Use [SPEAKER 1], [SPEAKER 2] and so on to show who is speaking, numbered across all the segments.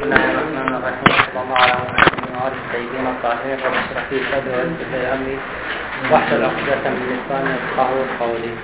[SPEAKER 1] بسم الله الرحمن الرحيم. صلى الله على محمد وآله الطيبين الطاهرين. رب اشرح لي صدري ويسر لي أمري واحلل عقدة من لساني يفقهوا قولي.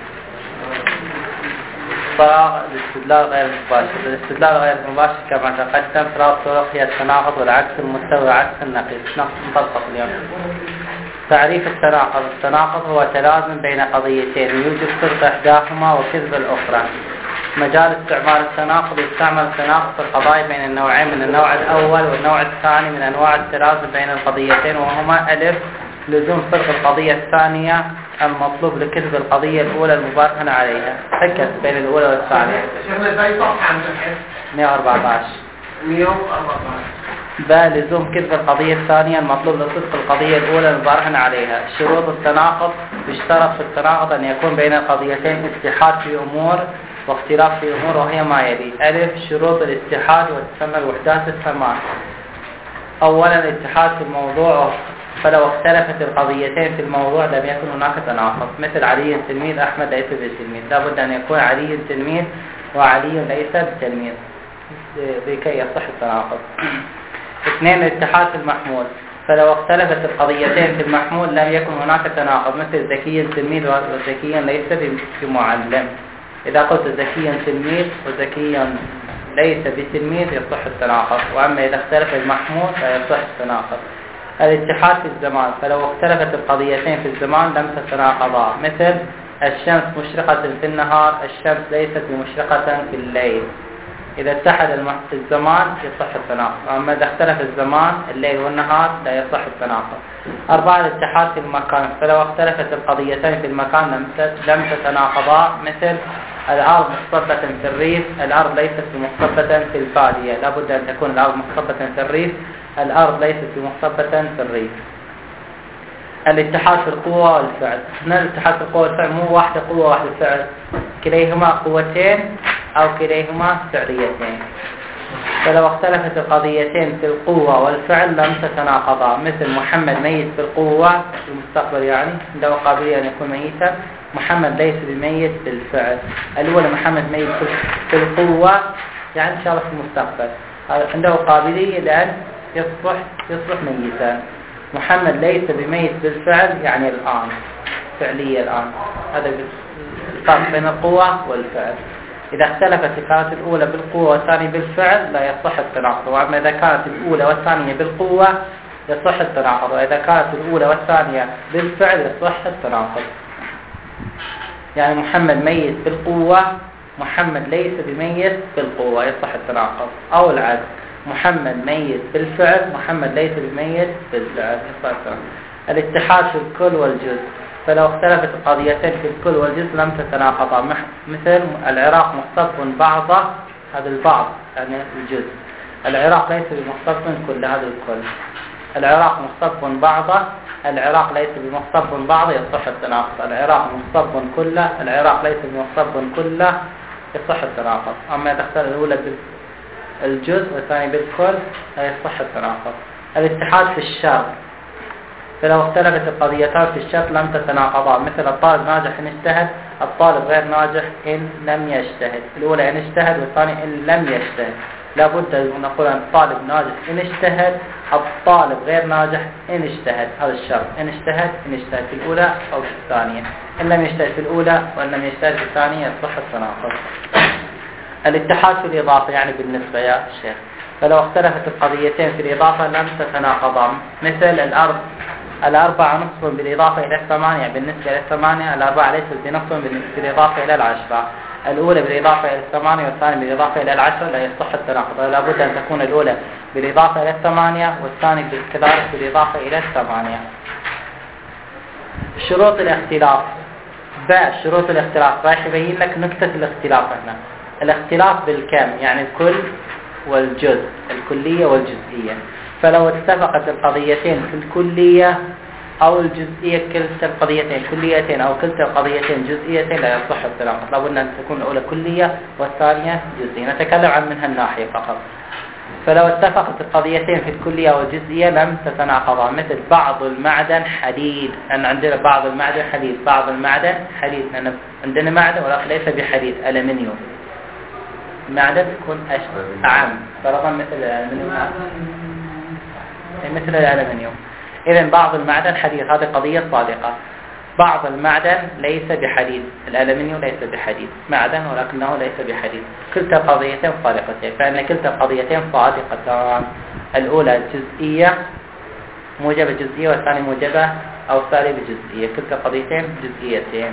[SPEAKER 1] فراغ الاستدلال غير المباشر. الاستدلال غير المباشر كما تقدم فراغ طرق هي التناقض والعكس المستوي وعكس النقيض. نطبق اليوم. تعريف التناقض. التناقض هو تلازم بين قضيتين يوجد صدق إحداهما وكذب الأخرى. مجال استعمال التناقض. يستعمل التناقض في القضايا بين النوعين من النوع الأول والنوع الثاني من أنواع التلازم بين القضيتين، وهما ألف لزوم صدق القضية الثانية المطلوب لكذب القضية الأولى المبارهن عليها. ركز بين الأولى والثانية. 114 باء لزوم كذب القضية الثانية المطلوب لصدق القضية الأولى المبارهن عليها. شروط التناقض. يشترط في التناقض أن يكون بين القضيتين اتحاد في أمور واختلاف في أمور، وهي ما يلي: ألف شروط الاتحاد وتسمى الوحدات الثمان. أولا الاتحاد في الموضوع، فلو اختلفت القضيتين في الموضوع لم يكن هناك تناقض، مثل علي تلميذ أحمد ليس بتلميذ، لابد أن يكون علي تلميذ وعلي ليس بتلميذ لكي يصح التناقض. اثنين الاتحاد في المحمول، فلو اختلفت القضيتين في المحمول لم يكن هناك تناقض، مثل ذكي تلميذ وذكي ليس بمعلم. إذا قلت ذكي تلميذ وذكي ليس بتلميذ يصح التناقض، وأما إذا اختلف المحمول لا يصح التناقض. الاتحاد في الزمان، فلو اختلفت القضيتين في الزمان لم تتناقضا، مثل الشمس مشرقة في النهار، الشمس ليست بمشرقة في الليل. إذا اتحد الزمان يصح التناقض، وأما إذا اختلف الزمان الليل والنهار لا يصح التناقض. أربعة الاتحاد في المكان، فلو اختلفت القضيتين في المكان لم تتناقضا، مثل الأرض مخصبة في الريف، الأرض ليست بمخصبة في البادية. لابد أن تكون الأرض مخصبة في الريف، الأرض ليست بمخصبة في الريف. الاتحاد في القوة والفعل. هنا الاتحاد في القوة والفعل مو واحدة قوة واحدة فعل، كليهما قوتين أو كليهما فعليتين. فلو اختلفت القضيتين في القوة والفعل لم تتناقضا، مثل محمد ميت في القوة في المستقبل، يعني عنده قابلية أن يكون ميتا، محمد ليس بميت بالفعل. الأولى محمد ميت في القوة يعني إن شاء الله في المستقبل، عنده قابلية لأن يصبح ميتا. محمد ليس بميت بالفعل يعني الآن، فعلية الآن. هذا الفرق بين القوة والفعل. إذا اختلفت كانت الأولى بالقوة والثانية بالفعل لا يصح التناقض، وأما إذا كانت الأولى والثانية بالقوة يصح التناقض، وإذا كانت الأولى والثانية بالفعل يصح التناقض. يعني محمد ميت بالقوة، محمد ليس بميت بالقوة، يصح التناقض. أو العكس، محمد ميت بالفعل، محمد ليس بميت بالفعل، يصح التناقض. الاتحاد في الكل والجزء، فلو اختلفت القضيتين في الكل والجزء لم تتناقضا، مثل العراق مختص بعضه، هذا البعض يعني الجزء، العراق ليس بمختص كل، هذا الكل. العراق مختص بعضه، العراق ليس بمختص بعضه، يصح التناقض. العراق مختص كله، العراق ليس بمختص كله، يصح التناقض. أما إذا اختلف الأولى بالجزء والثاني بالكل لا يصح التناقض. الاتحاد في الشرط، فلو اختلفت القضيتان في الشرط لم تتناقضا، مثل الطالب ناجح إن اجتهد، الطالب غير ناجح إن لم يجتهد. الأولى إن اجتهد والثانية إن لم يجتهد. لابد أن نقول أن الطالب ناجح إن اجتهد، الطالب غير ناجح إن اجتهد، هذا الشرط. إن اجتهد في الأولى أو في الثانية، إن لم يجتهد في الأولى وإن لم يجتهد في الثانية يصح التناقض. الاتحاد في الإضافة، يعني بالنسبة يا شيخ، فلو اختلفت القضيتين في الإضافة لم تتناقضا، مثل الأربعة نصف بالإضافة إلى الثمانية، بالنسبة إلى الثمانية الأربعة ليست بنصف بالإضافة إلى العشرة. الأولى بالإضافة إلى الثمانية والثانية بالإضافة إلى العشرة لا يصح التناقض، لابد أن تكون الأولى بالإضافة إلى الثمانية والثانية كذلك بالإضافة إلى الثمانية. شروط الاختلاف. شروط الاختلاف راح يبين لك نكتة الاختلاف هنا. الاختلاف بالكم يعني الكل والجزء، الكلية والجزئية. فلو اتفقت القضيتين في الكلية أو الجزئية، كلتا القضيتين كليتين أو كلتا القضيتين جزئيتين لا يصح التناقض، لابد أن تكون الأولى كلية والثانية جزئية. نتكلم عن من هالناحية فقط. فلو اتفقت القضيتين في الكلية والجزئية لم تتناقضا، مثل بعض المعدن حديد، أن عندنا بعض المعدن حديد، بعض المعدن حديد، لأن عندنا معدن ولكن ليس بحديد، ألمنيوم. المعدن تكون أعم، فرضا مثل الألمنيوم. مثل الألمنيوم. إذن بعض المعدن حديد، هذه قضية صادقة. بعض المعدن ليس بحديد، الألمنيوم ليس بحديد، معدن ولكنه ليس بحديد. كلتا قضيتين صادقتين، فإن كلتا قضيتين صادقتان. الأولى جزئية موجبة جزئية، والثانية موجبة أو سالبة جزئية. كلتا قضيتين جزئيتين.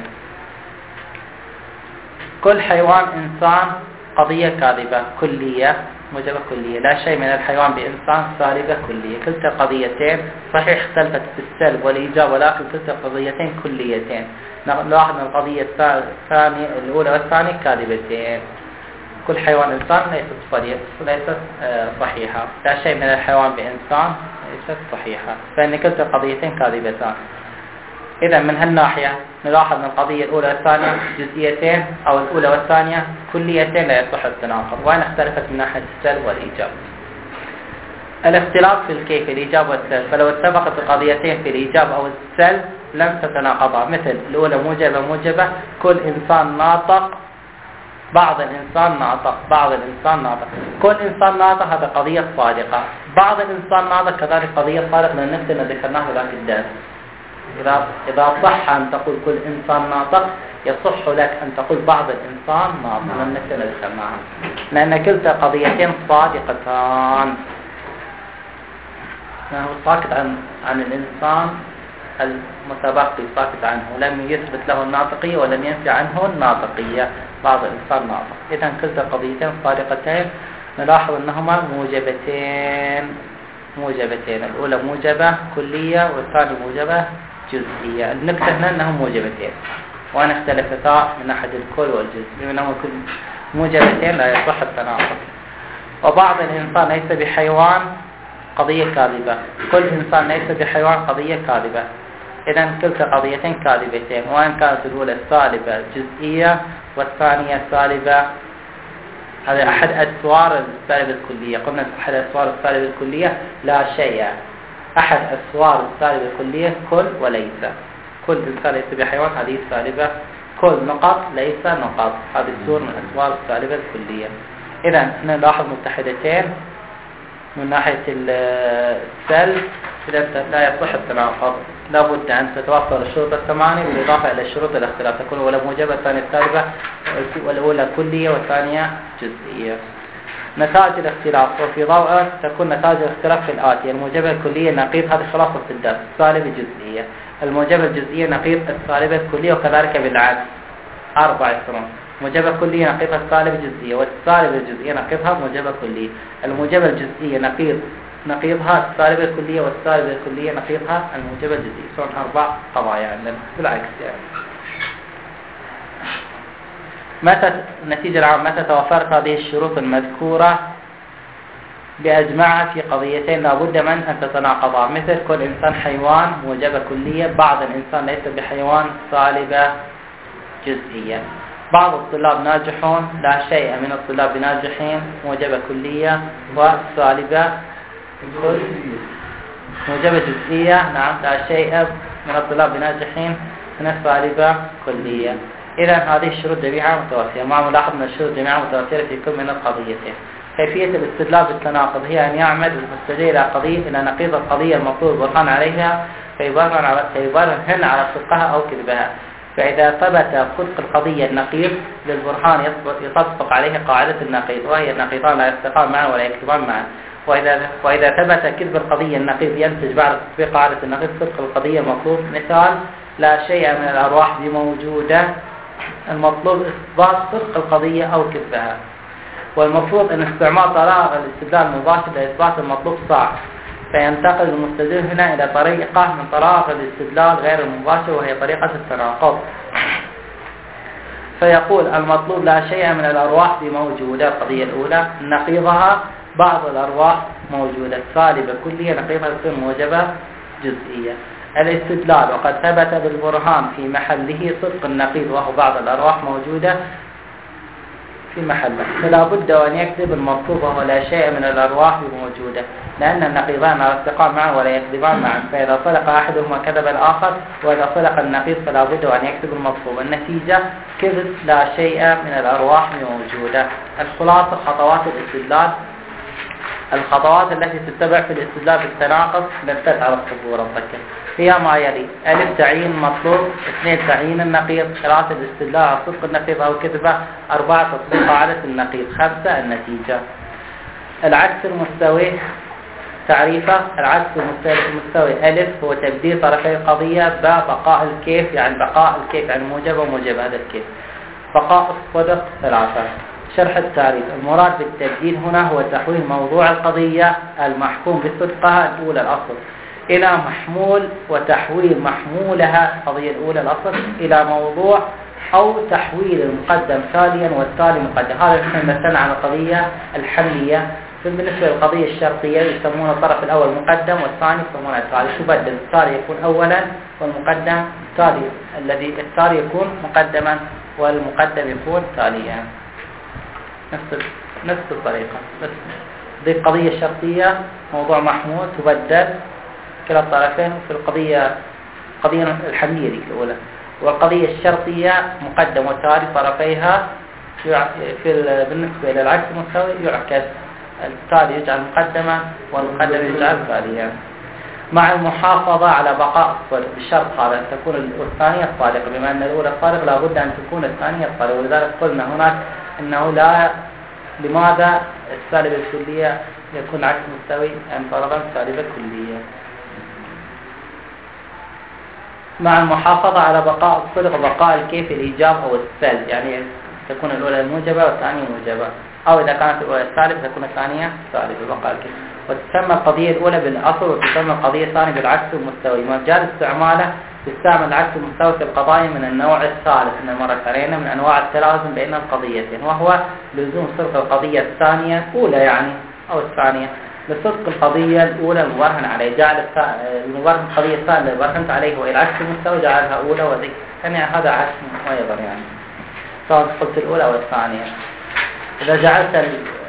[SPEAKER 1] كل حيوان إنسان قضية كاذبة كلية موجبة كلية. لا شيء من الحيوان بإنسان سالبة كلية. كلتا قضيتين صحيح اختلفت في السلب والإيجاب، ولكن كلتا قضيتين كليتين. نلاحظ أن القضية الثانية الأولى والثانية كاذبتين. كل حيوان إنسان ليست صحيحة. لا شيء من الحيوان بإنسان ليست صحيحة، فإن كلتا قضيتين كاذبتان. إذا من هالناحية نلاحظ أن القضية الأولى والثانية جزئيتين، أو الأولى والثانية كليتين لا يصح التناقض، وإن اختلفت من ناحية السلب والإيجاب. الاختلاف في الكيف الإيجاب والسلب، فلو اتفقت القضيتين في الإيجاب أو السلب لم تتناقضا. مثل الأولى موجبة كل إنسان ناطق، بعض الإنسان ناطق، بعض الإنسان ناطق. كل إنسان ناطق هذا قضية صادقة. بعض الإنسان ناطق كذلك قضية صادقة، لأن نفسنا ذكرناه ذاك الدرس. إذا صح أن تقول كل إنسان ناطق، يصح لك أن تقول بعض الإنسان ناطق، لأن نفسنا ذكرناها، لأن كلتا قضيتين صادقتان. هو ساكت عن الإنسان المتبقي، ساكت عنه، لم يثبت له الناطقية ولم ينفي عنه الناطقية. بعض الإنسان ناطق. إذن كلتا قضيتين صادقتين. نلاحظ أنهما موجبتين. الأولى موجبة كلية، والثانية موجبة جزئية. النكتة هنا أنهم موجبتين، وأن اختلفتا من أحد الكل والجزء، لأنهم كل موجبتين لا يصح التناقض. وبعض الإنسان ليس بحيوان قضية كاذبة. كل إنسان ليس بحيوان قضية كاذبة. إذن كلتا قضيتين كاذبتين، وإن كانت الأولى سالبة جزئية والثانية سالبة. هذا أحد أسوار السالبة الكلية. قلنا أحد أسوار السالبة الكلية لا شيء. أحد أسوار السالبة الكلية كل وليس. كل إنسان ليس بحيوان، هذه السالبة. كل نقط ليس نقط، هذه السور من أسوار السالبة الكلية. إذن نلاحظ متحدتين من ناحية السلب لا يصح التناقض. لابد أن تتوفر الشروط الثمانية بالإضافة إلى الشروط الاختلاف. تكون الأولى موجبة، الثانية سالبة، والأولى كلية والثانية جزئية. نتائج الاختلاف، وفي ضوء تكون نتائج الاختلاف في الآتية: الموجبة الكلية نقيض، هذه خلاصة الدرس، السالبة الجزئية. الموجبة الجزئية نقيض السالبة الكلية، وكذلك بالعكس 4 يصيرون. موجبة كلية نقيضها السالبة الجزئية، والسالبة الجزئية نقيضها موجبة كلية. الموجبة الجزئية نقيضها السالبة الكلية، والسالبة الكلية نقيضها الموجبة الجزئية. صار 4 قضايا عندنا بالعكس يعني. النتيجة العامة: متى توفرت هذه الشروط المذكورة بأجمعها في قضيتين لابد من أن تتناقضا. مثل كل إنسان حيوان موجبة كلية، بعض الإنسان ليس بحيوان سالبة جزئية. بعض الطلاب ناجحون، لا شيء من الطلاب بناجحين، موجبة كلية وسالبة موجبة جزئية. نعم، لا شيء من الطلاب بناجحين من السالبة كلية. إذا هذه الشروط جميعها متوافية، مع ملاحظة أن الشروط جميعها متوافية في كل من القضيتين. كيفية الاستدلال بالتناقض هي أن يعمد المستدل إلى نقيض القضية المطلوب البرهان عليها، فيبرهن على صدقها أو كذبها. فإذا ثبت صدق القضية النقيض للبرهان يطبق عليه قاعدة النقيض، وهي النقيضان لا يلتقان معا ولا يكذبان معا. وإذا ثبت كذب القضية النقيض ينتج بعد تطبيق قاعدة النقيض صدق القضية المطلوب. مثال: لا شيء من الأرواح بموجودة، المطلوب إثبات صدق القضية أو كذبها. والمفروض أن استعمال طريقة الاستدلال المباشر لإثبات المطلوب صعب، فينتقل المستدل هنا إلى طريقة من طرائق الاستدلال غير المباشر، وهي طريقة التناقض. فيقول: المطلوب لا شيء من الأرواح بموجودة، القضية الأولى. نقيضها بعض الأرواح موجودة، سالبة كلية، نقيضها تصير موجبة جزئية. الاستدلال: وقد ثبت بالبرهان في محله صدق النقيض، وهو بعض الأرواح موجودة في محله، فلا بد أن يكذب المطلوب وهو لا شيء من الأرواح بموجودة، لأن النقيضان لا يلتقان معا ولا يكذبان معا، فإذا صدق أحدهما كذب الآخر، وإذا صدق النقيض فلا بد أن يكذب المطلوب. النتيجة كذب لا شيء من الأرواح بموجودة. الخلاصة خطوات الاستدلال. الخطوات التي تتبع في الاستدلال بالتناقض نبتت على الصبور الضكة هي ما يلي: ألف تعيين المطلوب، 2 تعيين النقيض، 3 الاستدلال على صدق النقيض أو كذبه، 4 تطبيق قاعدة النقيض، 5 النتيجة. العكس المستوي تعريفه: العكس المستوي ألف هو تبديل طرفي القضية، باء بقاء الكيف يعني بقاء الكيف يعني موجب وموجب هذا الكيف، بقاء الصدق 3. شرح التعريف: المراد بالتبديل هنا هو تحويل موضوع القضية المحكوم بصدقها الأولى الأصل إلى محمول، وتحويل محمولها القضية الأولى الأصل إلى موضوع، أو تحويل المقدم تاليا والتالي مقدم. هذا مثلا عن القضية الحملية. بالنسبة للقضية الشرطية يسمون الطرف الأول مقدم والثاني يسمونه التالي. تبدل التالي يكون أولا والمقدم تالي، الذي التالي يكون مقدما والمقدم يكون تاليا. نفس الطريقة، بس دي القضية الشرطية موضوع محمول تبدل كلا الطرفين في القضية الحملية دي الأولى، والقضية الشرطية مقدم وتالي طرفيها بالنسبة إلى العكس المستوي يعكس، التالي يجعل مقدما والمقدم يجعل تاليا، مع المحافظة على بقاء الصدق بشرط هذا أن تكون الثانية صادقة، بما أن الأولى صادقة لابد أن تكون الثانية صادقة. ولذلك قلنا هناك أنه لا، لماذا السالبة الكلية يكون عكس مستوي؟ أن فرضا سالبة كلية. مع المحافظة على بقاء الصدق وبقاء الكيف الإيجاب أو السلب، يعني تكون الأولى الموجبة والثانية موجبة، أو إذا كانت الأولى سالبة تكون الثانية سالبة بقاء الكيف. وتسمى القضية الأولى بالأصل، وتسمى القضية الثانية بالعكس المستوي. مجال استعماله يستعمل العكس المستوي في القضايا من النوع الثالث من المرة من أنواع التلازم بين القضيتين، وهو لزوم صدق القضية الثانية الأولى يعني أو الثانية لصدق القضية الأولى المبرهن عليه. جعل المبرهن القضية الثانية اللي برهنت عليه وإلى عكس المستوى جعلها أولى وذي، يعني هذا عكس أيضا، يعني سواء قلت الأولى أو الثانية. إذا جعلت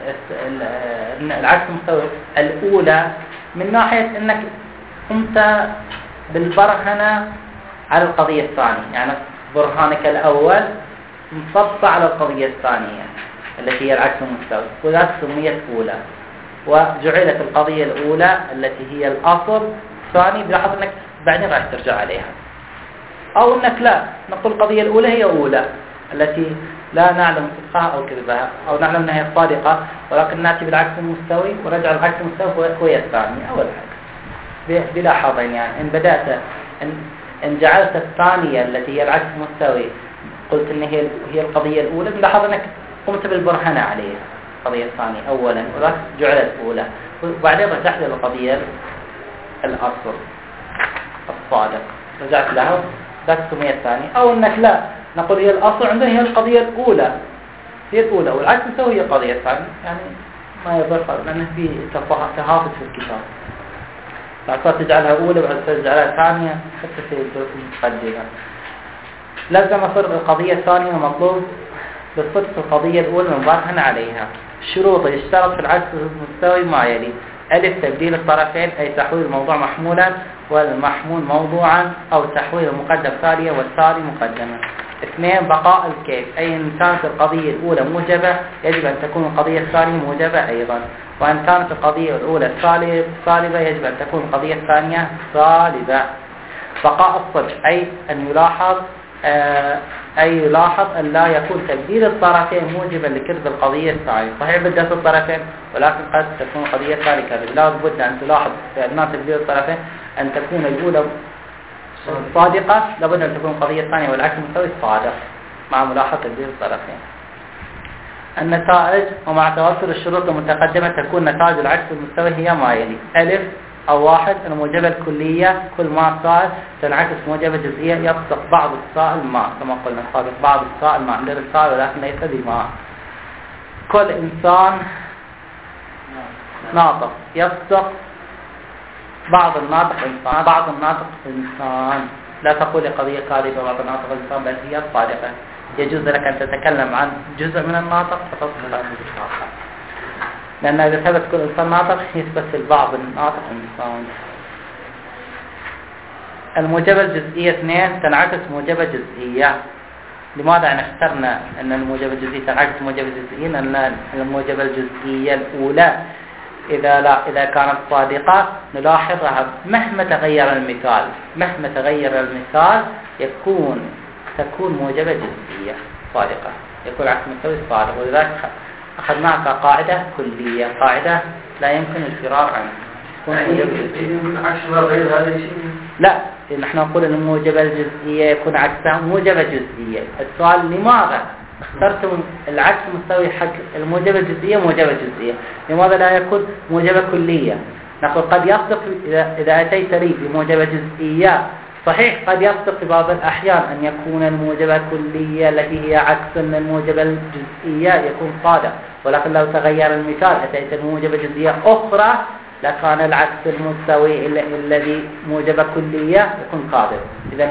[SPEAKER 1] العكس المستوى الأولى من ناحية أنك قمت بالبرهنة على القضية الثانية، يعني برهانك الأول مصب على القضية الثانية التي هي العكس المستوى، وذلك سميت أولى. وجعلت القضية الأولى التي هي الأصل ثاني، بلاحظ أنك بعدين راح ترجع عليها. أو أنك لا نقول القضية الأولى هي أولى التي لا نعلم صدقها أو كذبها، أو نعلم أنها صادقة ولكن نأتي بالعكس المستوي ونرجع العكس المستوي وهي الثانية أو العكس. بلا حظين، يعني إن بدأت إن جعلت الثانية التي هي العكس المستوي قلت إن هي القضية الأولى، بلاحظ أنك قمت بالبرهنة عليها القضية الثانية أولا، وذلك جعلت أولى، وبعدين رجعت للقضية الأصل الصادق رجعت لها ذات سمية الثانية. أو أنك لا نقول هي الأصل عندنا هي القضية الأولى، هي الأولى والعكس المستوي هي القضية الثانية، يعني ما يضر لأنه في تهافت في الكتاب، بعد تجعلها أولى بعد تجعلها ثانية حتى في المقدمة. لازم صدق القضية الثانية مطلوب بصدق القضية الأولى المبرهن عليها. شروط يشترط في العكس المستوي ما يلي: ألف تبديل الطرفين أي تحويل الموضوع محمولا والمحمول موضوعا، أو تحويل المقدم تاليا والتالي مقدما. 2 بقاء الكيف أي إن كانت القضية الأولى موجبة يجب أن تكون القضية الثانية موجبة أيضا، وأن كانت القضية الأولى صالبة يجب أن تكون القضية الثانية صالبة. بقاء الصدق أي أن يلاحظ أن لا يكون تبديل الطرفين موجبا لكذب القضية الثانية. صحيح بدأت الطرفين ولكن قد تكون القضية الثانية كذب، لا بد أن تلاحظ في أثناء تبديل الطرفين أن تكون الأولى صادقة، لابد أن تكون القضية الثانية والعكس المستوي صادق مع ملاحظة تبديل الطرفين. النتائج: ومع توفر الشروط المتقدمة تكون نتائج العكس المستوي هي ما يلي: ألف أو 1 الموجبة الكلية كل ما سائل تنعكس موجبة جزئية يصدق بعض السائل ماء، كما قلنا صادق بعض السائل ماء، عندنا السائل ولكن ليس بماء. كل إنسان ناطق يصدق بعض الناطق إنسان، بعض الناطق إنسان. لا تقول قضية كاذبة بعض الناطق إنسان، بل هي صادقة. يجوز لك أن تتكلم عن جزء من الناطق فتسقط عن الجزء الآخر، لأن إذا ثبت كل إنسان ناطق يثبت البعض الناطق إنسان. الموجبة الجزئية 2 تنعكس موجبة جزئية. لماذا اخترنا أن الموجبة الجزئية تنعكس موجبة جزئية؟ لأن الموجبة الجزئية الأولى إذا كانت صادقة نلاحظها مهما تغير المثال تكون موجبة جزئية صادقة، يكون عكس مستوي صادق. ولذلك أخذناها كقاعدة كلية، قاعدة لا يمكن الفرار عنها. لا، نحن نقول أن الموجبة الجزئية يكون عكسها موجبة جزئية. السؤال لماذا اخترتم العكس مستوي حق الموجبة الجزئية موجبة جزئية؟ لماذا لا يكون موجبة كلية؟ نقول قد يصدق إذا أتيت لي بموجبة جزئية صحيح، قد يصدق في بعض الأحيان أن يكون الموجبة كلية التي هي عكس الموجبة الجزئية يكون صادق، ولكن لو تغير المثال أتيت بموجبة جزئية أخرى لكان العكس المستوي الذي موجبة كلية يكون كاذب. إذا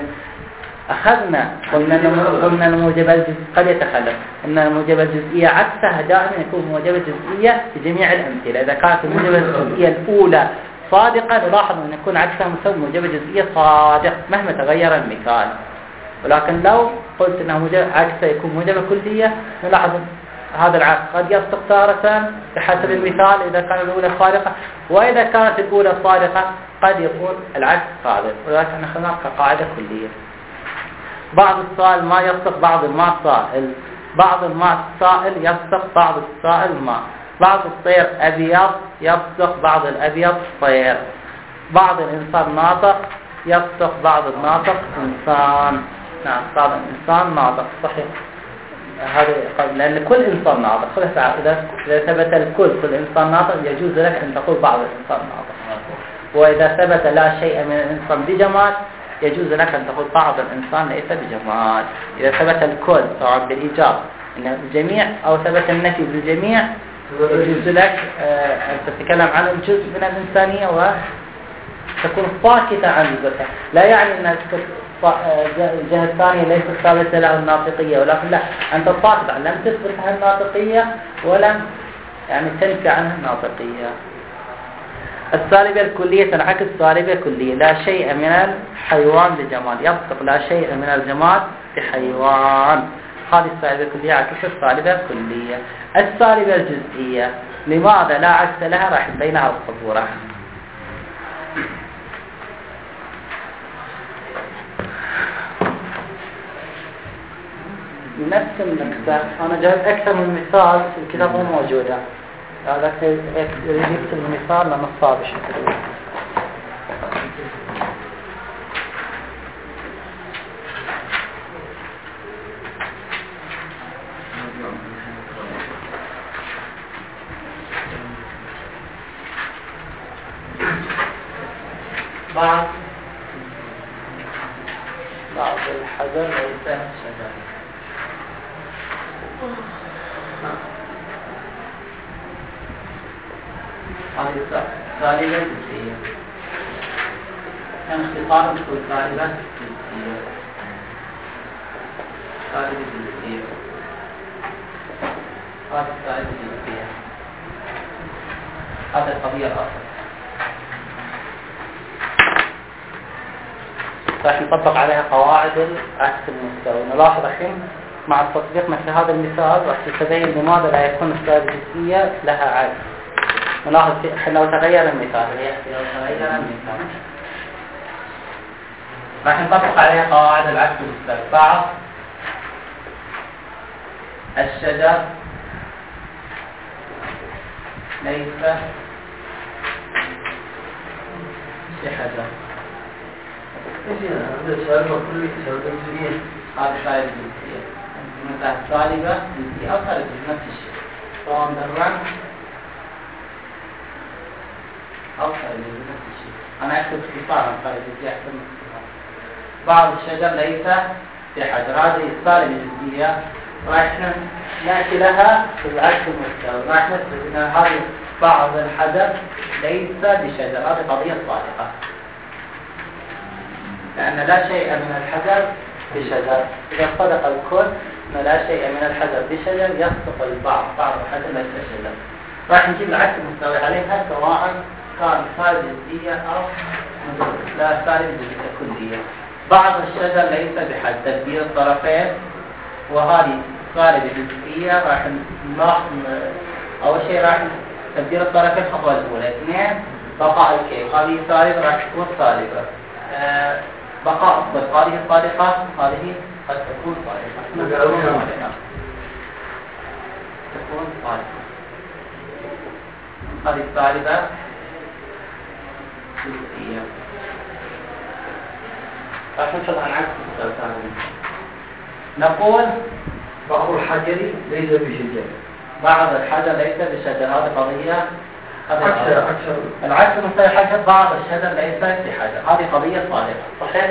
[SPEAKER 1] قلنا الموجبة الجزئية قد يتخلف أن الموجبة الجزئية عكسها دائما يكون موجبة جزئية في جميع الأمثلة. إذا كانت الموجبة الجزئية الأولى صادقة نلاحظ أن يكون عكسها مساوي موجبة جزئية صادق مهما تغير المثال. ولكن لو قلت أنها عكسها يكون موجبة كلية نلاحظ هذا العكس قد يصدق تارة بحسب المثال إذا كانت الأولى صادقة، وإذا كانت الأولى صادقة قد يكون العكس كاذب. ولكن أخذناها كقاعدة كلية. بعض السائل ما يصدق بعض الماء سائل، بعض الماء سائل يصدق بعض السائل ماء، بعض الطير أبيض يصدق بعض الأبيض طير، بعض الإنسان ناطق يصدق بعض الناطق إنسان. نعم، بعض الإنسان ناطق صحيح. هذا لأن كل إنسان ناطق. إذا ثبت الكل كل إنسان ناطق يجوز لك أن تقول بعض الإنسان ناطق. وإذا ثبت لا شيء من الإنسان بجمال يجوز لك أن تقول بعض الإنسان ليس بجمال. إذا ثبت الكل سواء بالإيجاب إن الجميع أو ثبت النفي بالجميع يجوز لك أن تتكلم عن الجزء من الإنسانية وتكون ساكتة عن الجزء. لا يعني أن الجهة الثانية ليست ثابتة لها الناطقية، ولكن لا، أنت ساكت، لم تثبت لها الناطقية ولم تنفي عنها الناطقية. السالبة الكلية تنعكس سالبة كلية. لا شيء من الحيوان بجمال يصدق لا شيء من الجمال بحيوان. هذه السالبة الكلية عكس السالبة الكلية. السالبة الجزئية لماذا لا عكس لها؟ راح نبينها على السبورة. نفس النكتة أنا جايب أكثر من مثال في الكتاب مو موجودة. هذا يجيب المثال لما الصعب الشكل. بعض الحجر ليس شجر. هذه سالبة جزئية. اختصارا تقول سالبة جزئية. سالبة جزئية. هذه سالبة جزئية. هذا القضية الأصل. راح نطبق عليها قواعد العكس المستوي. نلاحظ الحين مع التطبيق مثل هذا المثال راح تتبين لماذا لا يكون السالبة الجزئية لها عكس. نلاحظ لو تغير المثال راح نطبق عليها قواعد العكس المستوي. بعض الشجر ليس بحجر. هذا سالبة جزئية. هذا سالبة جزئية. مثلا سالبة جزئية أو سالبة نفس الشيء سواء بالرمز أو سالبة نفس الشيء. أنا أكتب اختصارا سالبة جزئية أحسن من اختصار. بعض الشجر ليس بحجر. هذه السالبة جزئية راح نأتي لها في العكس المستوي. راح نثبت أن هذه بعض الحجر ليس بشجر. هذه قضية صادقة لأن لا شيء من الحجر بشجر. إذا صدق الكل أن لا شيء من الحجر بشجر يصدق البعض بعض الحجر ليس شجر. راح نجيب العكس المستوي عليها سواء كان صالب جزئية أو لا صالب جزئية كلية. بعض الشجر ليس بحد تدبير الطرفين، وهذه صالب جزئية. راح نلاحظ أول شيء راح تدبير الطرفين الخطوة الأولى. اثنين بقاء الكيف، هذه صالبة راح تكون صالبة. بقاء الصدق، هذه صادقة، هذه قد تكون صادقة. تكون صادقة. هذه صالبة جزئية. راح نشوف عن عكس المستوى. نقول
[SPEAKER 2] بعض الحجر ليس بشجر.
[SPEAKER 1] بعض الحجر ليس بشجر، هذه قضية.
[SPEAKER 2] أكثر
[SPEAKER 1] العكس المستوى حجر، بعض الشجر ليس بحجر، هذه قضية صادقة. صحيح؟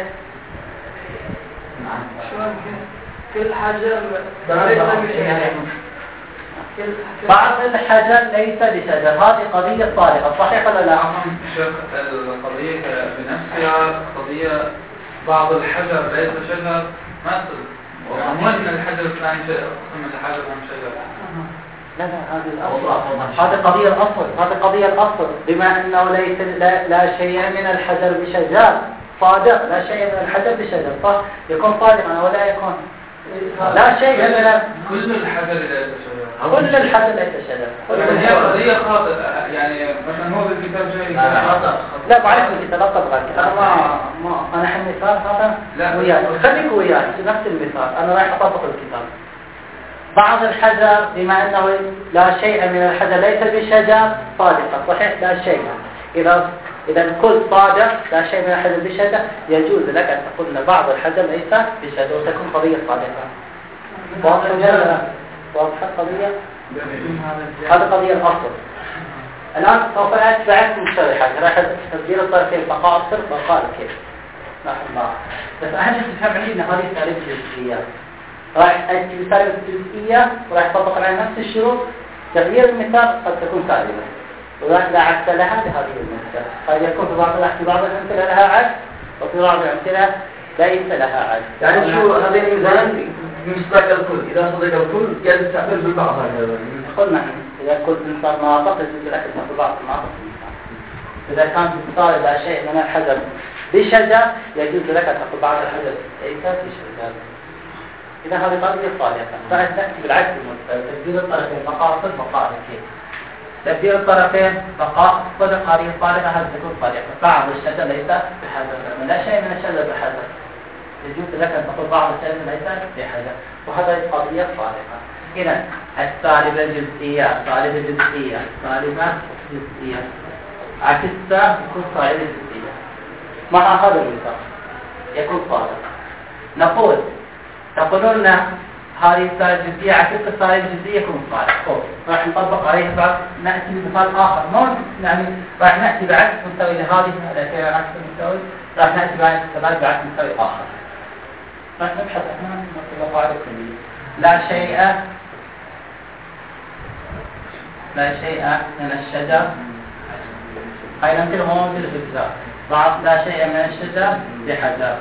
[SPEAKER 1] نعم.
[SPEAKER 3] كل حجر
[SPEAKER 1] بعض الحجر ليس بشجر، هذه قضية صادقة. صحيح ولا لا؟
[SPEAKER 4] القضية بنفسها قضية بعض الحجر ليس شجر ما تصل، ومو ان الحجر الثاني من الحجر هم شجر.
[SPEAKER 1] لا هذه الأصل، هذه قضية الأصل، هذه قضية الأصل. بما أنه ليس لا شيء من الحجر بشجر صادق، لا شيء من الحجر بشجر، صح؟ يكون صادقا ولا يكون لا شيء من
[SPEAKER 4] كل الحجر ليس شجر.
[SPEAKER 1] كل الحجر ليس شجر.
[SPEAKER 4] هي قضية خاطئة، يعني مثلا هو بالكتاب جاي خطأ.
[SPEAKER 1] لا بعرف الكتاب لا تبغى. أنا الحين مثال هذا وياك، خليك وياك نفس المثال. أنا رايح أطبق الكتاب. بعض الحجر بما أنه لا شيء من الحجر ليس بشجر صادقة، صحيح؟ لا شيء. إذا كل صادق لا شيء من الحجر بشجر، يجوز لك أن تقول أن بعض الحجر ليس بشجر وتكون قضية صادقة. واضحة ولا لا؟ واضحة القضية؟ هذه قضية الأصل. الآن سوف أتبعك مستوى حاجة راح تدبير الطرفين بقاء الصرف بقاء الكيف. نحن الله. بس أهم شيء تفهم عليه أن هذه تعريف الجزئية. راح أجي بتعريف الجزئية وراح تطبق على نفس الشروط. تغيير المثال قد تكون سالبة. وراح لا عكس لها بهذه المثال. قد يكون في بعض الأمثلة لها عكس، وفي بعض الأمثلة ليس لها عكس.
[SPEAKER 2] يعني شو هذه المثال مصداق الكل؟ إذا صدق الكل يجب تعبير بالبعض هكذا.
[SPEAKER 1] قلنا إذا كنت مثال ناطق يجوز لك أن تقول بعض الناطق المثال. إذا كان مثال لا شيء من الحجر بشجر يجوز لك أن تقول بعض الحجر ليس بشجر. إذا هذه قضية صالحة. بعد نأتي بالعكس المثال. تدبير الطرفين بقاء صدق بقاء الكيف. تدبير الطرفين بقاء صدق هذه صالحة، هذه تكون صالحة. بعض الشجر ليس بحجر، لا شيء من الشجر بحجر. يجوز لك أن تقول بعض الشجر ليس بحجر، وهذا قضية صالحة. إذا السالبة الجزئية، سالبة جزئية، سالبة جزئية، عكسها يكون سالبة جزئية. مع هذا المثال يكون صادق. نقول تقولون هذه السالبة الجزئية عكس السالبة الجزئية يكون صادق. راح نطبق عليه بعد نأتي بمثال آخر. يعني راح نأتي بعكس مستوي لهذه التي عكس المستوي، راح نأتي بعد بعكس مستوي آخر. راح نبحث احنا في القاعدة الكلية. لا شيء من الشجر. هاي الأمثلة موجودة في الكتاب. بعض لا شيء من الشجر بحجر.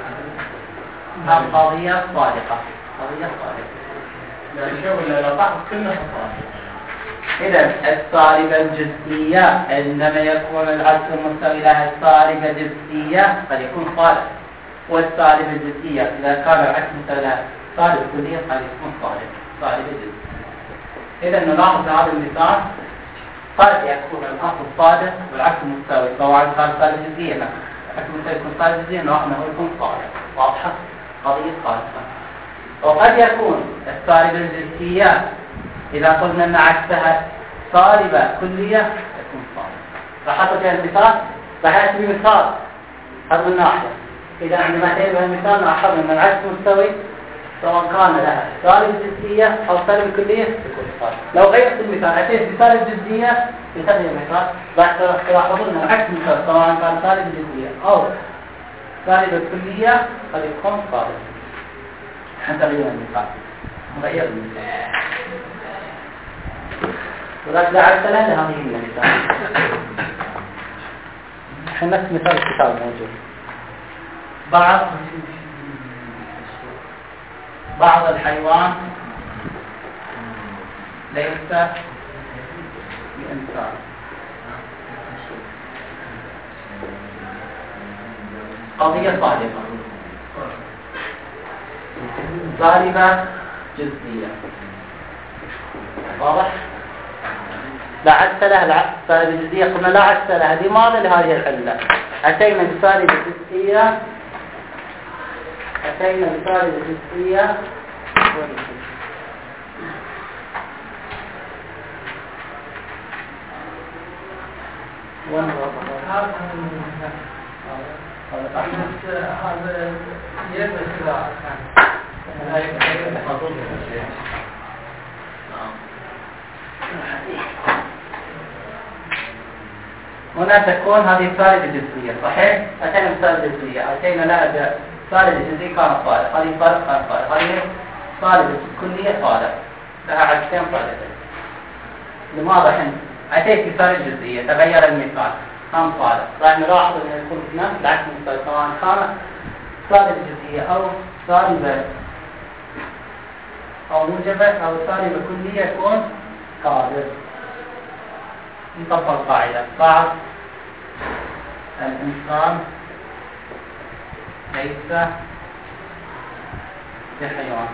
[SPEAKER 1] قضية صادقة. قضية صادقة. لا شيء ولا لا بعض كلها صادقة. إذا الصالبة الجزئية عندما يكون العكس المستوي لها الصالبة الجزئية قد يكون صالح. والصالبة الجزئية إذا كان العكس مستوي لها صالب كلية قد يكون صالبة جزئية. إذا نلاحظ هذا المثال قد يكون الأصل صادق والعكس مستوي، سواء كان صالب جزئية العكس مستوي يكون صالب جزئية نلاحظ أنه يكون صالح. واضحة؟ قضية صالحة. وقد يكون الصالبة الجزئية إذا قلنا أن عكسها صالبة كلية يكون صالح. راح أعطي فيها المثال، راح أعطي مثال هذا من ناحية. إذا عندما تأتي المثال نلاحظ أن العكس مستوي سواء كان لها سالب جزئية أو سالب كلية يكون صالح. لو غيرت المثال أتيت بسالب جزئية بتغيير المثال راح تلاحظون أن العكس مستوي سواء كان سالب جزئية أو سالب كلية قد يكون صالح. نغير المثال. نغير المثال. ولكن عكس هذه المثال. الحين نفس مثال الكتاب موجود. بعض بعض الحيوان ليس بإنسان. قضية صادقة صالبة جزئية. واضح؟ لا عكس لها السالبة الجزئية، قلنا لا عكس لها. لماذا؟ لهذه العلة. أتينا بسالبة جزئية، أتينا بسالبة جزئية هنا تكون هذه سالبة جزئية. صحيح؟ أتينا بسالبة جزئية، أتينا لها سالبة جزئية كانت صالحة، هذه صالحة كانت صالحة، هذه سالبة كلية صالحة، لها عكسين صالحين. لماذا حين أتيت بسالبة جزئية تغير المثال كان صالح؟ راح نلاحظ أن يكون هنا العكس المثال سواء كانت سالبة جزئية أو سالبة أو موجبة أو سالبة كلية يكون كاذب. نطبق القاعدة: بعض الإنسان ليس بحيوان.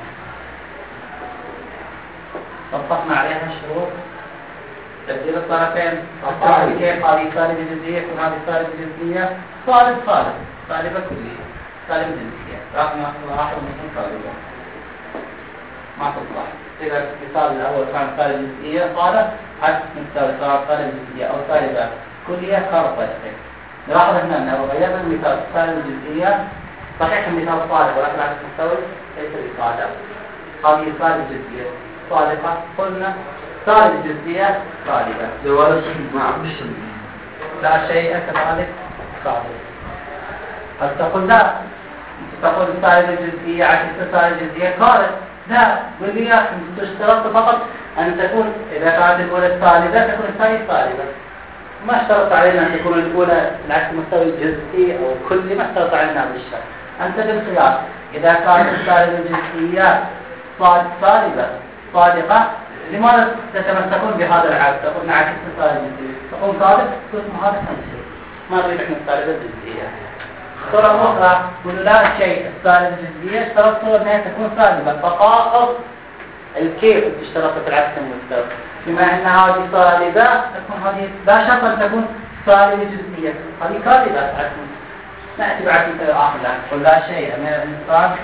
[SPEAKER 1] طبقنا عليها الشروط، تبديل الطرفين، طبقنا كيف هذه سالبة جزئية وهذه سالبة جزئية، سالبة كلية، سالبة جزئية، رقم واحد من سالبة ما تصلح. إذا المثال الأول كان سالبة جزئية صالح، عكس مثال سالبة جزئية أو سالبة كلية صار صالحين. نلاحظ هنا أنه غيرنا المثال سالبة جزئية، صحيح المثال صالح ولكن عكس المستوي ليس بصالح. هذه سالبة جزئية صالحة، قلنا سالبة جزئية صالحة.
[SPEAKER 2] جواز شيء ما عم
[SPEAKER 1] لا شيء كذلك صالح. هل تقول لا؟ تقول سالبة جزئية عكس سالبة جزئية كارث. لا، واللي تشترط فقط أن تكون إذا كانت الأولى سالبة تكون الثانية سالبة. ما اشترط علينا أن تكون الأولى العكس المستوي جزئي أو كلي، ما اشترط علينا بالشرط. أنت بالخيار إذا كانت السالبة الجزئية سالبة صادقة، لماذا تتمسكون بهذا العكس؟ تقول عكس السالبة الجزئية تقول صادق، تقول هذا تمشي. ما نريد احنا السالبة الجزئية. صورة أخرى يقولوا لا شيء السالبة الجزئية اشترطوا أنها تكون سالبة، فقط الكيف اشترطت العكس المستوي. بما أن هذه صالبة تكون هذه لا شرط أن تكون صالبة جزئية، هذه كاذبة عكس. نأتي بعكس آخر لا نقول لا شيء من الإنسان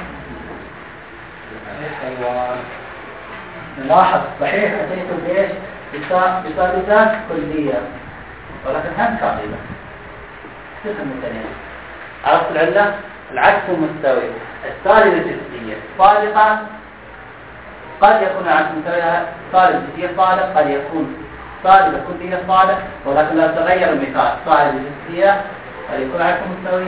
[SPEAKER 1] حيوان. نلاحظ صحيح أتيتم بإيش؟ بصالبة كلية ولكن هم كاذبة. قسم الثانية عرفت العلة؟ العكس المستوي السالبة الجزئية صادقة، قد يكون العكس المستوي سالبة جزئية صادق، قد يكون سالبة كلية صادق، ولكن لا تغير المثال سالبة جزئية قد يكون العكس المستوي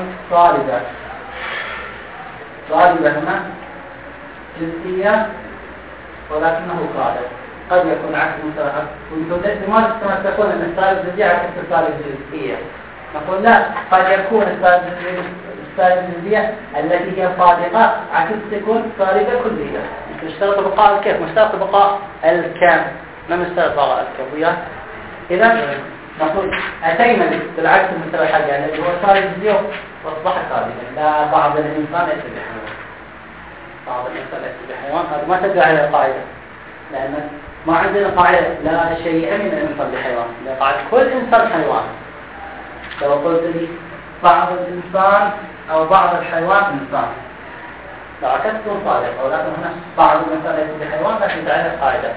[SPEAKER 1] صالبة هنا جزئية ولكنه صادق، قد يكون العكس المستوي. لماذا تتمسكون أن السالبة الجزئية عكس السالبة الجزئية؟ نقول لا، قد يكون السالبة الجزئية التي هي صادقة عكس تكون سالبة كلية. نشترط بقاء الكيف، نشترط بقاء الكم، ما نشترط بقاء الكم وياه. إذا نقول أتينا بالعكس المستوى حقه الذي هو سالبة الجزئية واصبح كاذبا. لا، بعض الإنسان ليس بحيوان، بعض الإنسان ليس بحيوان. هذا ما تدل على القاعدة، لأن ما عندنا قاعدة لا شيء من الإنسان بحيوان، لا قاعدة كل إنسان حيوان. لو قلت لي بعض الإنسان أو بعض الحيوان إنسان لا تكون صادقة، ولكن هنا بعض الإنسان ليس بحيوان لكن تعالى القاعدة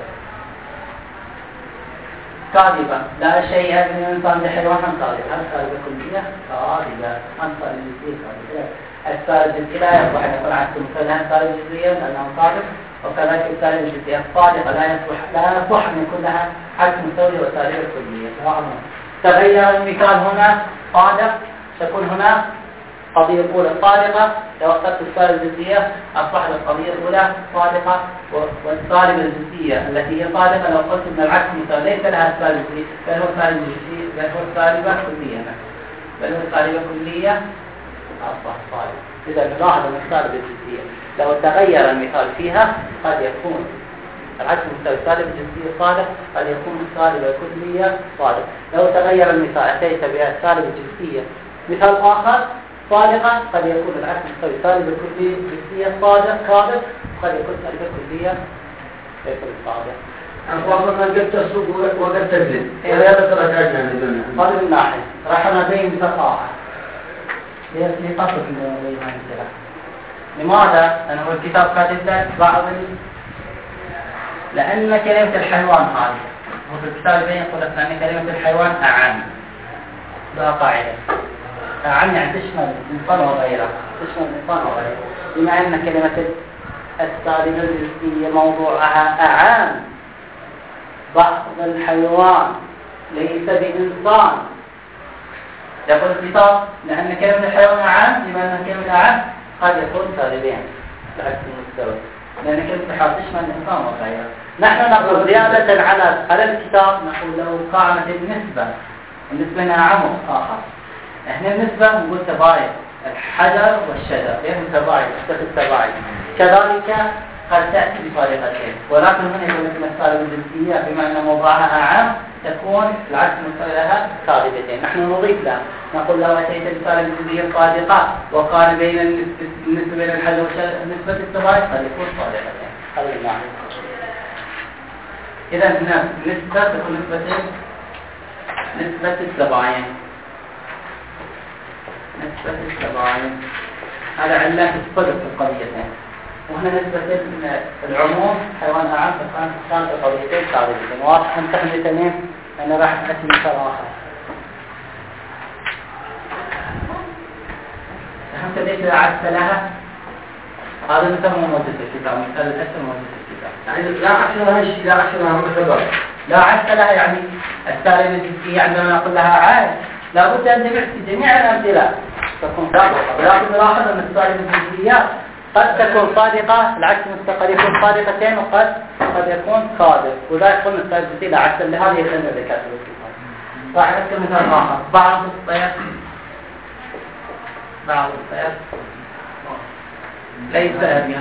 [SPEAKER 1] كاذبة. لا شيء من الإنسان بحيوان هم كاذب. هل كاذبة كلية؟ كاذبة. هم كاذبة جزئية كاذبة. السالبة الجزئية لا يصلح أن يكون عكس مثلا سالبة جزئية لأنه صادق، وكذلك السالبة الجزئية الصادقة لا يصلح أن يكون لها عكس مستوي وسالبة كلية. تغير المثال هنا صادق، تكون هنا قضية الأولى صادقة. لو اخترت السالبة الجزئية أصبحت القضية الأولى صادقة، والسالبة الجزئية التي هي صادقة لو قلت أن العكس مثال ليس لها سالبة جزئية بل هو سالبة جزئية بل هو سالبة كلية، بل هو سالبة كلية أصبح صادق. إذا نلاحظ أن السالب الجزئية لو تغير المثال فيها قد يكون العكس المستوي سالب الجزئية صادق، قد يكون السالب الكلية صادق. لو تغير المثال أتيت بها السالب الجزئية مثال آخر صادقة، قد يكون العكس المستوي سالب الجزئية صادق كاذب، قد يكون سالب الكلية ليس صادق.
[SPEAKER 2] أخواننا قد تصدق وقد تكذب وهذا ترى كاجنا لدينا
[SPEAKER 1] هذا من ناحية راح نبين مثال آخر لقصد من بين هذه. لماذا؟ لأنه الكتاب كاتب لك بعض لأن كلمة الحيوان هذه وفي الكتاب يبين يقول لك أن كلمة الحيوان أعم، لا قاعدة أعم يعني تشمل الإنسان وغيره، تشمل الإنسان وغيره، بما أن كلمة السالبة الجزئية موضوعها أعم. بعض الحيوان ليس بإنسان، يقول الكتاب لأن كلمة الحيوان أعم، بما أن كلمة أعم قد يكون سالبين بعكس المستوى، لأن كلمة الحيوان تشمل الإنسان وغيره. نحن نقول زيادة على الكتاب نقول له قاعدة النسبة هنا أعم آخر. احنا النسبة نقول تباين الحجر والشجر لأنه تباين التباين، كذلك قد تأتي بطريقتين، ولكن هنا يقول لك السالب الجزئية بما أن موضوعها أعم تكون العكس المستوى لها سالبتين. نحن نضيف لها نقول لو أتيت بالسالب الجزئية صادقة وقال بين النسبة بين الحجر والشجر نسبة التباين قد يكون صادقتين. هذا المعنى. إذا هنا نسبة تكون نسبة التباين، نسبة التباين هذا علة الصدق في القضيتين. وهنا نسبة العموم حيوان أعم فكانت القضيتين ثابتين. واضح نمتحن الاثنين أنا راح أتي مثال آخر. فهمت ليش إذا عدت لها هذا مثل مو موجود في الكتاب، مثل الأسر موجود في الكتاب.
[SPEAKER 2] يعني لا عكس لها شيء، لا عكس لها مختبر،
[SPEAKER 1] لا عكس لها يعني السالب الجزئية عندما نقول لها عاد لابد أن جميع الأمثلة تكون صادقة، ولكن نلاحظ أن السالب الجزئية قد تكون صادقة، العكس قد يكون صادقتين وقد يكون كاذب، وذلك قلنا السالب الجزئية لا عكس لهذه الكلمة اللي كاتبه الكتاب. راح أذكر مثال آخر. بعض الطير ليس أبيض،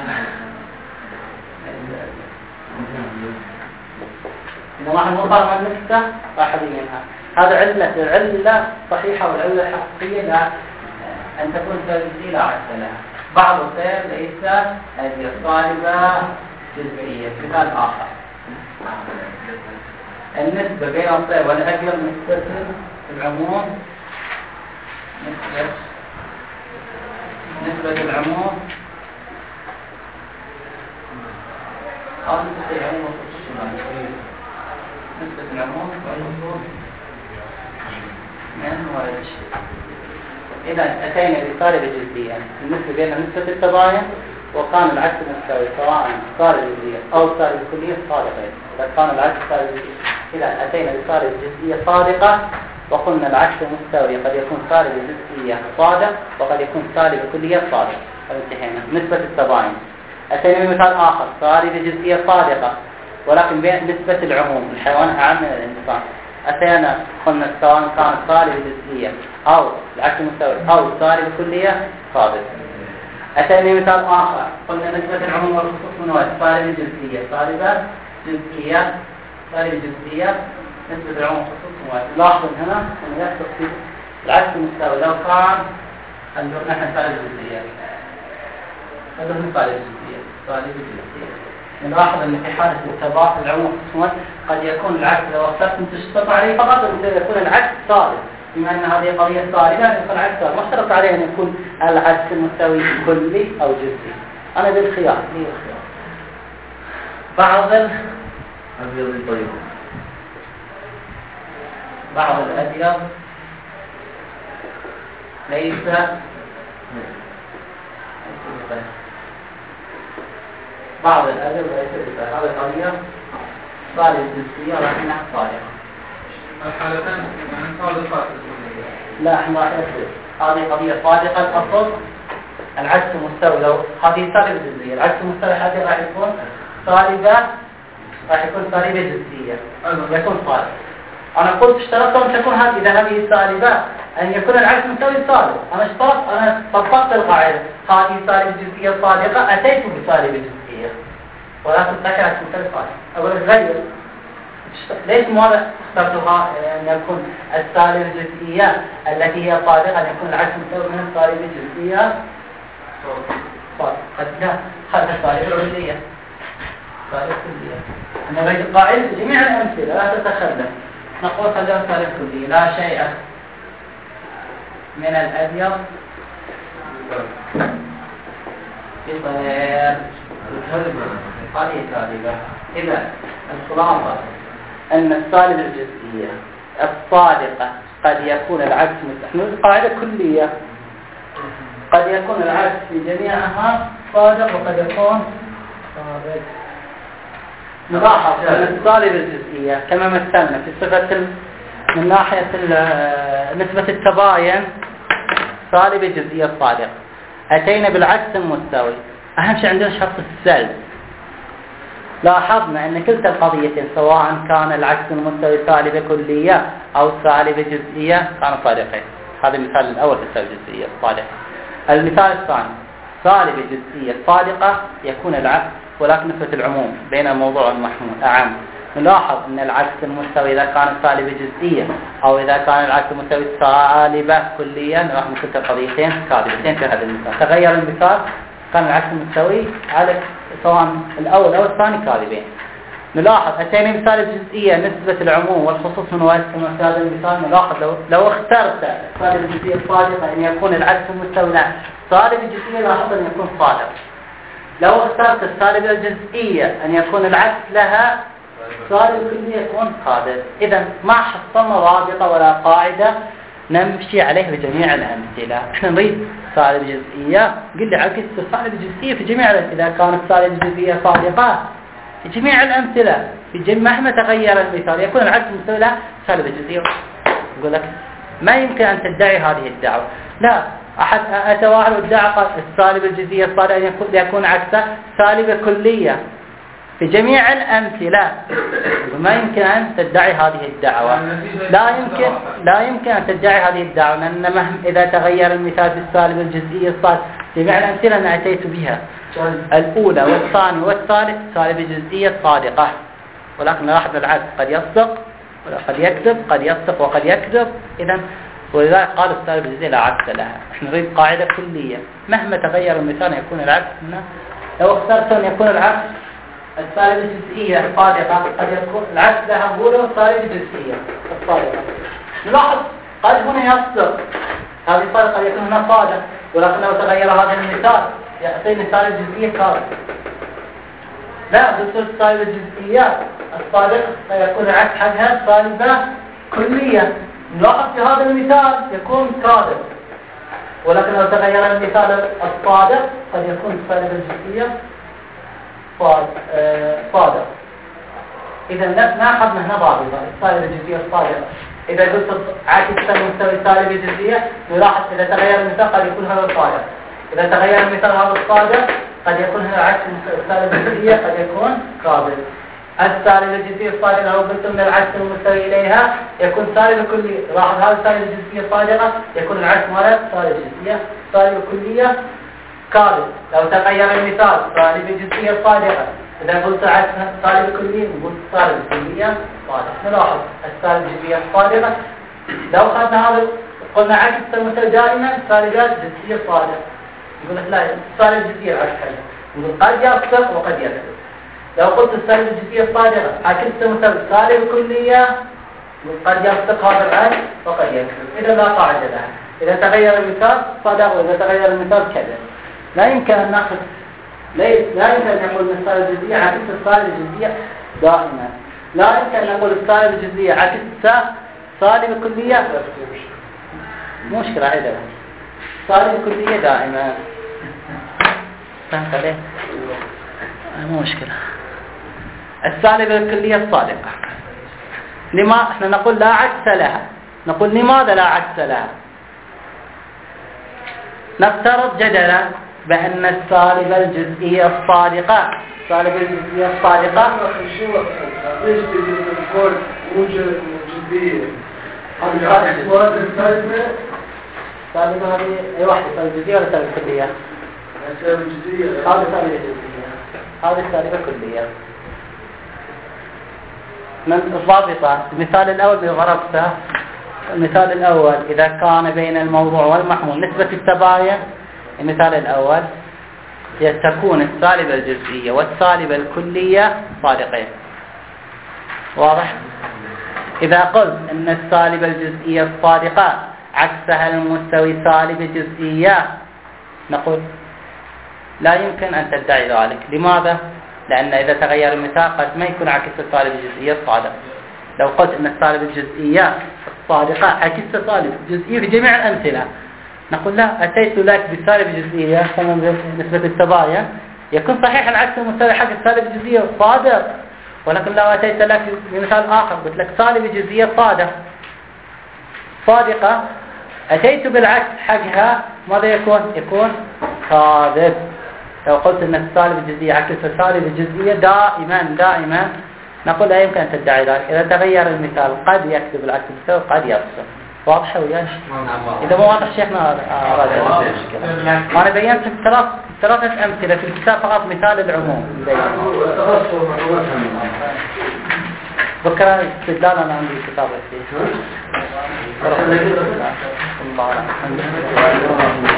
[SPEAKER 1] إذا راح نقارن النسبة راح منها. هذا العلة صحيحة والعلة الحقيقية لا أن تكون سالبة لا عكس لها. بعض الطير ليس هذه صالبة جزئية. مثال آخر النسبة بين الطير والأكل نسبة العموم نسبة العموم أو نسبة العموم نسبة العموم والخصوص من وجه. إذا أتينا بطالب الجزئية النسبة بين نسبة التباين وكان العكس المستوي سواء صار الجزئية أو صار الكلية صادقين. إذا كان العكس صار الجزئية، إذا أتينا بطالب الجزئية صادقة وقلنا العكس المستوي قد يكون صالب الجزئية صادق وقد يكون صالب الكلية صادق. انتهينا. نسبة التباين أتينا بمثال آخر صالب الجزئية صادقة ولكن نسبة العموم الحيوان أعم من الإنسان. أتينا قلنا سواء كانت صالب الجزئية أو العكس المستوي أو صالب الكلية صادق. أتينا مثال آخر قلنا نسبة العموم والخصوص من وجه صالب الجزئية صالب الجزئية نسبة العموم والخصوص من وجه. لاحظوا هنا أن يحصل في العكس المستوي لو كان نحن صالب الجزئية هذا هو صالب الجزئية. نلاحظ أن في حالة التباين العموم والخصوص قد يكون العكس لو اخترتم تشترط عليه فقط يكون العكس صالب، بما أن هذه قضية صالبة يكون العكس صالب، ما اشترط عليه أن يكون العكس المستوي كلي أو جزئي. أنا بالخيار لي الخيار. بعض
[SPEAKER 2] أبيض طيب،
[SPEAKER 1] بعض الأبيض ليس بعض الأدب وليس بفعل. هذه قضية صالح الجزئية ولكنها صالحة.
[SPEAKER 4] الحالتين يعني صادقات.
[SPEAKER 1] لا احنا راح نفرق. هذه قضية صادقة الأصل العكس مستوي. لو هذه صالحة الجزئية العكس مستوي هذه راح يكون صالبة، راح يكون صالبة جزئية يكون صالح. أنا قلت اشترطت أن تكون هذه إذا هذه صالبة أن يكون العكس مساوي صادق. أنا طبقت القاعدة هذه سالب جزئية صادقة، أتيت بسالب جزئية ولا تتذكر عكس مساوي صادق. أقول لك غير ليش ماذا اخترتها أن يكون السالب الجزئية التي هي صادقة أن يكون العكس مساوي من السالب الجزئية صادقة؟ قد لا، خلنا السالب الكلية سالب كلية. أنا بيت القاعدة في جميع الأمثلة لا تتخلف. نقول خلينا سالب كلية، لا شيء من الأبيض بغير هذه كاذبة. إذا الخلاصة أن السالب الجزئية الصادقة قد يكون العكس من قاعدة كلية، قد يكون العكس في جميعها صادق وقد يكون صادق. نلاحظ أن السالب الجزئية كما مثلنا في صفة من ناحية نسبة التباين سالب الجزئية الصادقة، أتينا بالعكس المستوي. أهم شيء عندنا شرط السلب. لاحظنا أن كلتا القضيتين سواء كان العكس المستوي سالب كلية أو سالب جزئية كانوا صادقين. هذا المثال الأول في السالب الجزئية الصادقة. المثال الثاني سالب الجزئية الصادقة يكون العكس ولكن نسبة العموم بين الموضوع والمحمول أعم. نلاحظ أن العكس المستوي إذا كان سالب جزئية أو إذا كان العكس المستوي سالبة كلية، نلاحظ أن كلتا القضيتين كاذبتين في هذا المثال. تغير المثال كان العكس المستوي على سواء الأول أو الثاني كاذبين. نلاحظ أتينا مثال الجزئية نسبة العموم والخصوص من واسع في هذا المثال. نلاحظ لو اخترت سالب الجزئية الصادقة أن يكون العكس المستوي لا سالب الجزئية لاحظ أن يكون صادق. لو اخترت السالب الجزئية أن يكون العكس لها سالب كلية يكون كاذب. إذا ما حصلنا رابطة ولا قاعدة نمشي عليه بجميع الأمثلة. احنا نريد سالب جزئية، قل لي عكس السالب الجزئية في جميع إذا كانت سالب الجزئية صادقة في جميع الأمثلة مهما تغير المثال يكون العكس مستوي له سالب الجزئية. يقول لك ما يمكن أن تدعي هذه الدعوة. لا، أحد أتواعد وادعى السالب الجزئية الصادقة أن يكون عكسه سالب كلية في جميع الأمثلة. ما يمكن أن تدعي هذه الدعوة. لا يمكن أن تدعي هذه الدعوة، لأن إذا تغير المثال في السالب الجزئية الصادقة جميع الأمثلة أنا أتيت بها الأولى والثانية والثالث سالب الجزئية صادقة، ولكن لاحظ العكس قد يصدق وقد يكذب، قد يصدق وقد يكذب. إذا ولذلك قال السالب الجزئية لا عكس لها. احنا نريد قاعدة كلية مهما تغير المثال يكون العكس منه. لو اخترت أن يكون العكس السالب الجزئية الصادقة قد يكون العكس لها نقوله سالب الجزئية الصادقة. نلاحظ قد هنا يصدق هذه الصادقة قد يكون هنا صادق، ولكن لو تغير هذا المثال يعطيني سالب الجزئية كاذب. لا، بالصورة السالب الجزئية الصادقة فيكون العكس حقها سالبة كلية. نلاحظ في هذا المثال يكون كاذب، ولكن لو تغير المثال الصادق قد يكون سالب الجزئية صادق. إذا نأخذ هنا ضابطة السالب الجزئية الصادقة. إذا قلت عكس المستوي سالب الجزئية نلاحظ إذا تغير المثال قد يكون هذا الصادق، إذا تغير المثال هذا الصادق قد يكون هنا عكس السالب الجزئية قد يكون كاذب. السالب الجزئية الصادقة لو قلت من العكس المستوي إليها يكون سالب كلي. لاحظ هذا السالب الجزئية الصادقة يكون العكس ماله سالب الجزئية سالب كلية كاذب. لو تغير المثال سالب الجزئية الصادقة إذا قلت عكس سالب كلية نقول سالب الكلية صادق. نلاحظ السالب الجزئية الصادقة لو أخذنا هذا قلنا عكس المستوي دائما سالبات جزئية صادق. يقول لك لا سالب الجزئية العكس نقول قد يصدق وقد يكذب. لو قلت السالب الجزئية الصادقة عكس المستوي سالب كلية قد يصدق هذا العكس وقد يكذب. إذا لا قاعدة لها. إذا تغير المثال صدق وإذا تغير المثال كذب. لا يمكن أن نأخذ لا يمكن أن نقول السالب الجزئية عكس السالب الجزئية دائما. لا يمكن أن نقول السالب الجزئية عكس سالب كلية. مشكلة هذا سالب كلية دائما. فهمت عليه؟ مو مشكلة. السالب الكلية الصادقة لما احنا نقول لا عكس لها. نقول لماذا لا عكس لها؟ نفترض جدلا بأن السالب الجزئية الصادقة سالب الجزئية الصادقة
[SPEAKER 2] ليش تقول موجة جزئية
[SPEAKER 1] سالبة هذه أي واحدة سالبة جزئية ولا سالبة كلية؟
[SPEAKER 2] سالبة جزئية.
[SPEAKER 1] هذه سالبة جزئية. هذه سالبة كلية. من الضابطة المثال الأول اللي ضربته، المثال الأول إذا كان بين الموضوع والمحمول نسبة التباين، المثال الأول تكون السالبة الجزئية والسالبة الكلية صادقين. واضح؟ إذا قلت أن السالبة الجزئية الصادقة عكسها المستوي سالبة جزئية، نقول لا يمكن أن تدعي ذلك. لماذا؟ لأن إذا تغير المثال قد ما يكون عكس السالبة الجزئية الصادقة. لو قلت أن السالبة الجزئية الصادقة عكس السالبة الجزئية في جميع الأمثلة، نقول لا، أتيت لك بالسالبة الجزئية نسبة التباين يكون صحيح العكس المستوي حق السالبة الجزئية الصادق، ولكن لو أتيت لك بمثال آخر قلت لك سالبة جزئية صادقة، أتيت بالعكس حقها، ماذا يكون كاذب. لو قلت أن السالبة الجزئية عكس السالبة الجزئية دائما نقول لا يمكن أن تدعي ذلك. إذا تغير المثال قد يكتب العكس المستوي قد يرسم. واضح وياش؟ إذا مو واضح شيخنا راجع المشكلة. أنا بينت ثلاثة أمثلة في الكتاب فقط، مثال العموم. بكرة استدلال أنا عندي كتاب فيه.